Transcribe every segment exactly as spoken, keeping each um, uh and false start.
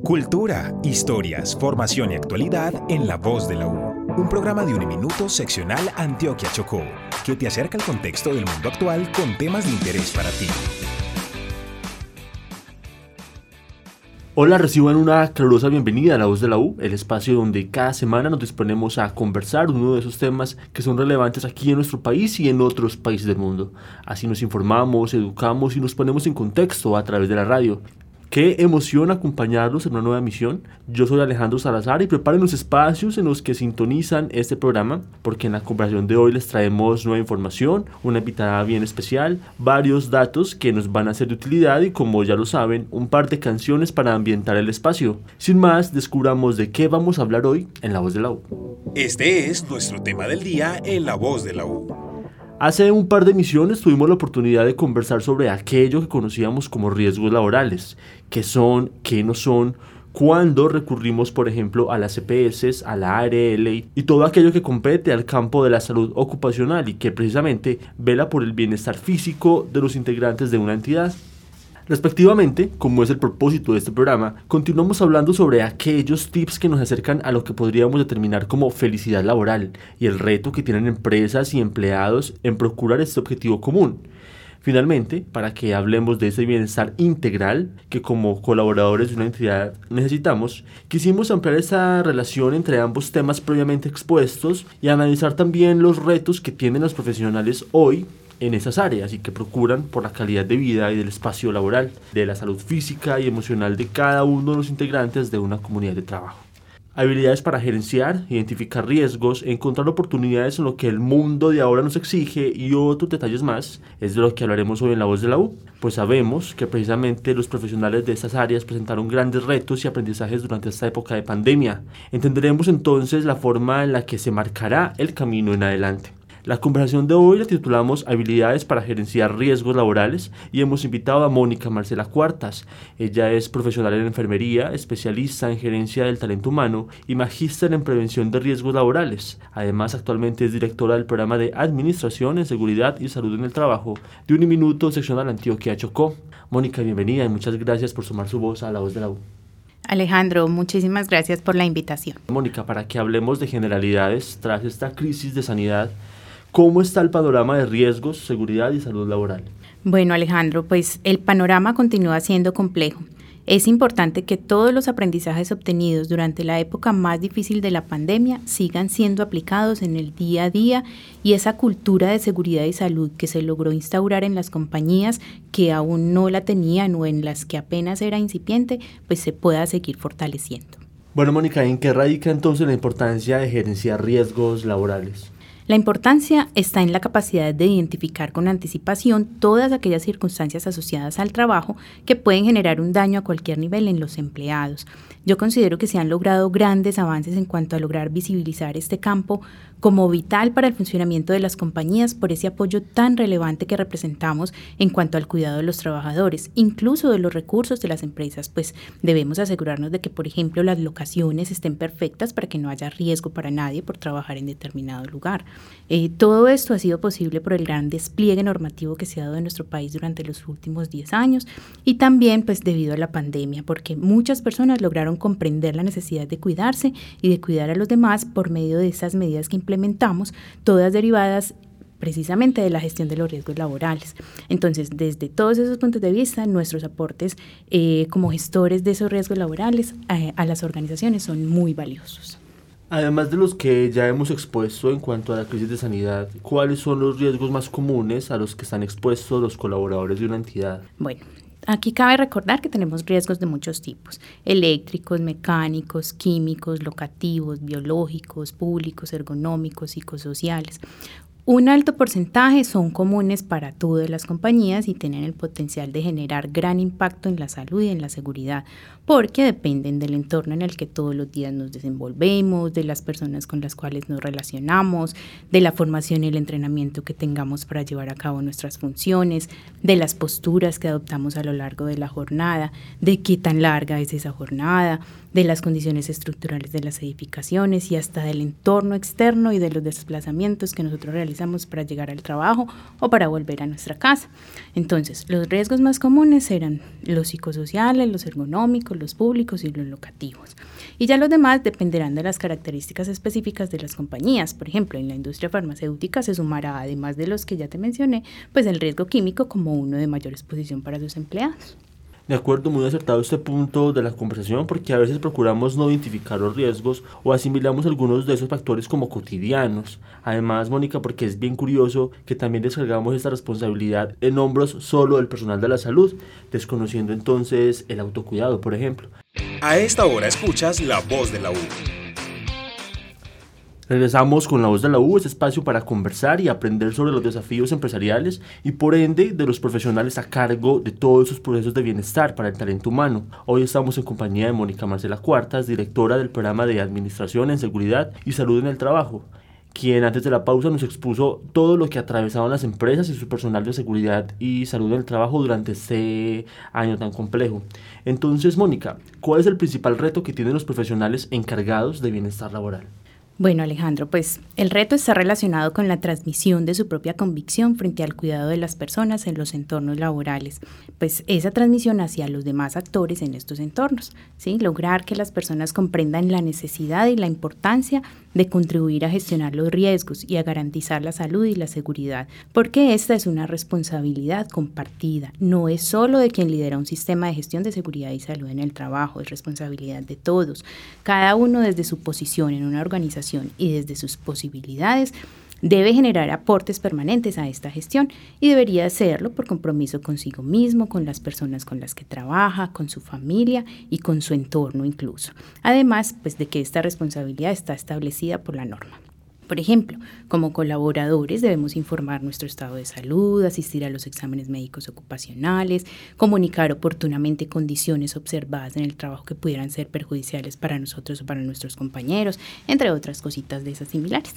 Cultura, historias, formación y actualidad en La Voz de la U. Un programa de Uniminuto seccional Antioquia Chocó, que te acerca al contexto del mundo actual con temas de interés para ti. Hola, reciban una calurosa bienvenida a La Voz de la U, el espacio donde cada semana nos disponemos a conversar uno de esos temas que son relevantes aquí en nuestro país y en otros países del mundo. Así nos informamos, educamos y nos ponemos en contexto a través de la radio. Qué emoción acompañarlos en una nueva emisión. Yo soy Alejandro Salazar y preparen los espacios en los que sintonizan este programa, porque en la conversación de hoy les traemos nueva información, una invitada bien especial, varios datos que nos van a ser de utilidad y, como ya lo saben, un par de canciones para ambientar el espacio. Sin más, descubramos de qué vamos a hablar hoy en La Voz de la U. Este es nuestro tema del día en La Voz de la U. Hace un par de emisiones tuvimos la oportunidad de conversar sobre aquello que conocíamos como riesgos laborales, qué son, qué no son, cuándo recurrimos, por ejemplo, a las E P S, a la A R L y todo aquello que compete al campo de la salud ocupacional y que precisamente vela por el bienestar físico de los integrantes de una entidad. Respectivamente, como es el propósito de este programa, continuamos hablando sobre aquellos tips que nos acercan a lo que podríamos determinar como felicidad laboral y el reto que tienen empresas y empleados en procurar este objetivo común. Finalmente, para que hablemos de ese bienestar integral que como colaboradores de una entidad necesitamos, quisimos ampliar esa relación entre ambos temas previamente expuestos y analizar también los retos que tienen los profesionales hoy en esas áreas y que procuran por la calidad de vida y del espacio laboral, de la salud física y emocional de cada uno de los integrantes de una comunidad de trabajo. Habilidades para gerenciar, identificar riesgos, encontrar oportunidades en lo que el mundo de ahora nos exige y otros detalles más, es de lo que hablaremos hoy en La Voz de la U, pues sabemos que precisamente los profesionales de estas áreas presentaron grandes retos y aprendizajes durante esta época de pandemia. Entenderemos entonces la forma en la que se marcará el camino en adelante. La conversación de hoy la titulamos Habilidades para gerenciar riesgos laborales y hemos invitado a Mónica Marcela Cuartas. Ella es profesional en enfermería, especialista en gerencia del talento humano y magíster en prevención de riesgos laborales. Además, actualmente es directora del programa de Administración en Seguridad y Salud en el Trabajo de Uniminuto seccional Antioquia Chocó. Mónica, bienvenida y muchas gracias por sumar su voz a La Voz de la U. Alejandro, muchísimas gracias por la invitación. Mónica, para que hablemos de generalidades tras esta crisis de sanidad, ¿cómo está el panorama de riesgos, seguridad y salud laboral? Bueno, Alejandro, pues el panorama continúa siendo complejo. Es importante que todos los aprendizajes obtenidos durante la época más difícil de la pandemia sigan siendo aplicados en el día a día y esa cultura de seguridad y salud que se logró instaurar en las compañías que aún no la tenían o en las que apenas era incipiente, pues se pueda seguir fortaleciendo. Bueno, Mónica, ¿en qué radica entonces la importancia de gerenciar riesgos laborales? La importancia está en la capacidad de identificar con anticipación todas aquellas circunstancias asociadas al trabajo que pueden generar un daño a cualquier nivel en los empleados. Yo considero que se han logrado grandes avances en cuanto a lograr visibilizar este campo como vital para el funcionamiento de las compañías por ese apoyo tan relevante que representamos en cuanto al cuidado de los trabajadores, incluso de los recursos de las empresas, pues debemos asegurarnos de que, por ejemplo, las locaciones estén perfectas para que no haya riesgo para nadie por trabajar en determinado lugar. Eh, todo esto ha sido posible por el gran despliegue normativo que se ha dado en nuestro país durante los últimos diez años y también pues debido a la pandemia, porque muchas personas lograron comprender la necesidad de cuidarse y de cuidar a los demás por medio de esas medidas que implementamos, todas derivadas precisamente de la gestión de los riesgos laborales. Entonces, desde todos esos puntos de vista, nuestros aportes eh, como gestores de esos riesgos laborales eh, a las organizaciones son muy valiosos. Además de los que ya hemos expuesto en cuanto a la crisis de sanidad, ¿cuáles son los riesgos más comunes a los que están expuestos los colaboradores de una entidad? Bueno, aquí cabe recordar que tenemos riesgos de muchos tipos: eléctricos, mecánicos, químicos, locativos, biológicos, públicos, ergonómicos, psicosociales. Un alto porcentaje son comunes para todas las compañías y tienen el potencial de generar gran impacto en la salud y en la seguridad, porque dependen del entorno en el que todos los días nos desenvolvemos, de las personas con las cuales nos relacionamos, de la formación y el entrenamiento que tengamos para llevar a cabo nuestras funciones, de las posturas que adoptamos a lo largo de la jornada, de qué tan larga es esa jornada, de las condiciones estructurales de las edificaciones y hasta del entorno externo y de los desplazamientos que nosotros realizamos utilizamos para llegar al trabajo o para volver a nuestra casa. Entonces, los riesgos más comunes eran los psicosociales, los ergonómicos, los públicos y los locativos. Y ya los demás dependerán de las características específicas de las compañías. Por ejemplo, en la industria farmacéutica se sumará, además de los que ya te mencioné, pues el riesgo químico como uno de mayor exposición para sus empleados. De acuerdo, muy acertado este punto de la conversación, porque a veces procuramos no identificar los riesgos o asimilamos algunos de esos factores como cotidianos. Además, Mónica, porque es bien curioso que también descargamos esta responsabilidad en hombros solo del personal de la salud, desconociendo entonces el autocuidado, por ejemplo. A esta hora escuchas La Voz de la U. Regresamos con La Voz de la U, este espacio para conversar y aprender sobre los desafíos empresariales y por ende de los profesionales a cargo de todos esos procesos de bienestar para el talento humano. Hoy estamos en compañía de Mónica Marcela Cuartas, directora del programa de Administración en Seguridad y Salud en el Trabajo, quien antes de la pausa nos expuso todo lo que atravesaban las empresas y su personal de seguridad y salud en el trabajo durante este año tan complejo. Entonces, Mónica, ¿cuál es el principal reto que tienen los profesionales encargados de bienestar laboral? Bueno, Alejandro, pues el reto está relacionado con la transmisión de su propia convicción frente al cuidado de las personas en los entornos laborales, pues esa transmisión hacia los demás actores en estos entornos, ¿sí? Lograr que las personas comprendan la necesidad y la importancia de contribuir a gestionar los riesgos y a garantizar la salud y la seguridad, porque esta es una responsabilidad compartida, no es solo de quien lidera un sistema de gestión de seguridad y salud en el trabajo, es responsabilidad de todos, cada uno desde su posición en una organización y desde sus posibilidades debe generar aportes permanentes a esta gestión y debería hacerlo por compromiso consigo mismo, con las personas con las que trabaja, con su familia y con su entorno incluso. Además, pues de que esta responsabilidad está establecida por la norma. Por ejemplo, como colaboradores debemos informar nuestro estado de salud, asistir a los exámenes médicos ocupacionales, comunicar oportunamente condiciones observadas en el trabajo que pudieran ser perjudiciales para nosotros o para nuestros compañeros, entre otras cositas de esas similares.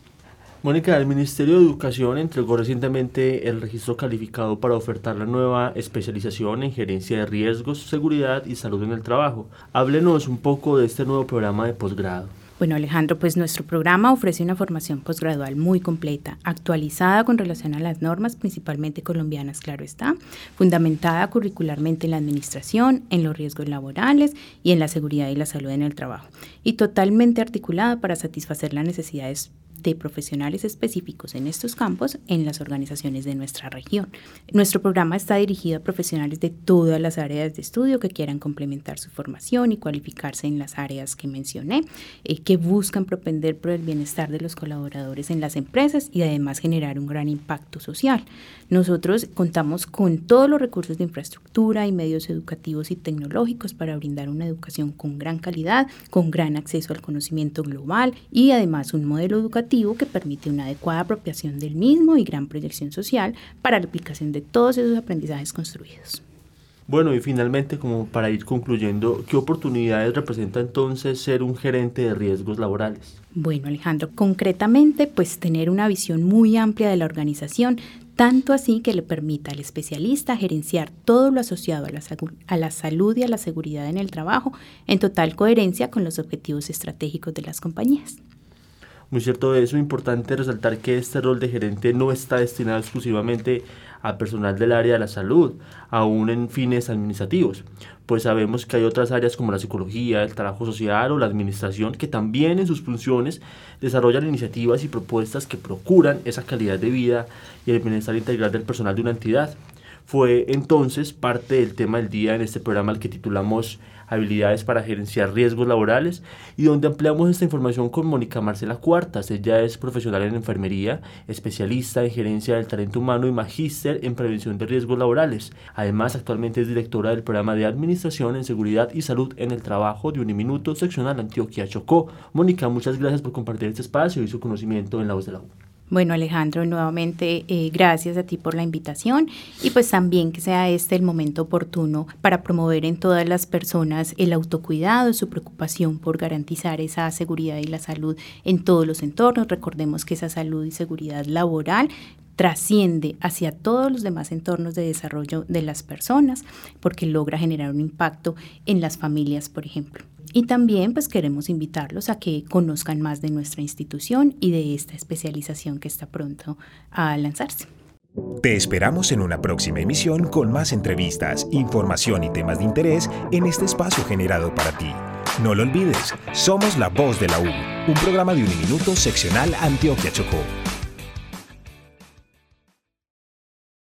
Mónica, el Ministerio de Educación entregó recientemente el registro calificado para ofertar la nueva especialización en gerencia de riesgos, seguridad y salud en el trabajo. Háblenos un poco de este nuevo programa de posgrado. Bueno, Alejandro, pues nuestro programa ofrece una formación posgradual muy completa, actualizada con relación a las normas, principalmente colombianas, claro está, fundamentada curricularmente en la administración, en los riesgos laborales y en la seguridad y la salud en el trabajo, y totalmente articulada para satisfacer las necesidades de profesionales específicos en estos campos en las organizaciones de nuestra región. Nuestro programa está dirigido a profesionales de todas las áreas de estudio que quieran complementar su formación y cualificarse en las áreas que mencioné, eh, que buscan propender por el bienestar de los colaboradores en las empresas y además generar un gran impacto social. Nosotros contamos con todos los recursos de infraestructura y medios educativos y tecnológicos para brindar una educación con gran calidad, con gran acceso al conocimiento global y además un modelo educativo que permite una adecuada apropiación del mismo y gran proyección social para la aplicación de todos esos aprendizajes construidos. Bueno, y finalmente, como para ir concluyendo, ¿qué oportunidades representa entonces ser un gerente de riesgos laborales? Bueno, Alejandro, concretamente, pues tener una visión muy amplia de la organización, tanto así que le permita al especialista gerenciar todo lo asociado a la, a la salud y a la seguridad en el trabajo, en total coherencia con los objetivos estratégicos de las compañías. Muy cierto eso, importante resaltar que este rol de gerente no está destinado exclusivamente a personal del área de la salud, aún en fines administrativos, pues sabemos que hay otras áreas como la psicología, el trabajo social o la administración que también en sus funciones desarrollan iniciativas y propuestas que procuran esa calidad de vida y el bienestar integral del personal de una entidad. Fue entonces parte del tema del día en este programa al que titulamos Habilidades para gerenciar riesgos laborales y donde ampliamos esta información con Mónica Marcela Cuartas. Ella es profesional en enfermería, especialista en gerencia del talento humano y magíster en prevención de riesgos laborales. Además, actualmente es directora del programa de Administración en Seguridad y Salud en el Trabajo de Uniminuto Seccional Antioquia Chocó. Mónica, muchas gracias por compartir este espacio y su conocimiento en La Voz de la U. Bueno, Alejandro, nuevamente eh, gracias a ti por la invitación y pues también que sea este el momento oportuno para promover en todas las personas el autocuidado, su preocupación por garantizar esa seguridad y la salud en todos los entornos. Recordemos que esa salud y seguridad laboral trasciende hacia todos los demás entornos de desarrollo de las personas porque logra generar un impacto en las familias, por ejemplo. Y también pues queremos invitarlos a que conozcan más de nuestra institución y de esta especialización que está pronto a lanzarse. Te esperamos en una próxima emisión con más entrevistas, información y temas de interés en este espacio generado para ti. No lo olvides, somos La Voz de la U, un programa de Uniminuto seccional Antioquia Chocó.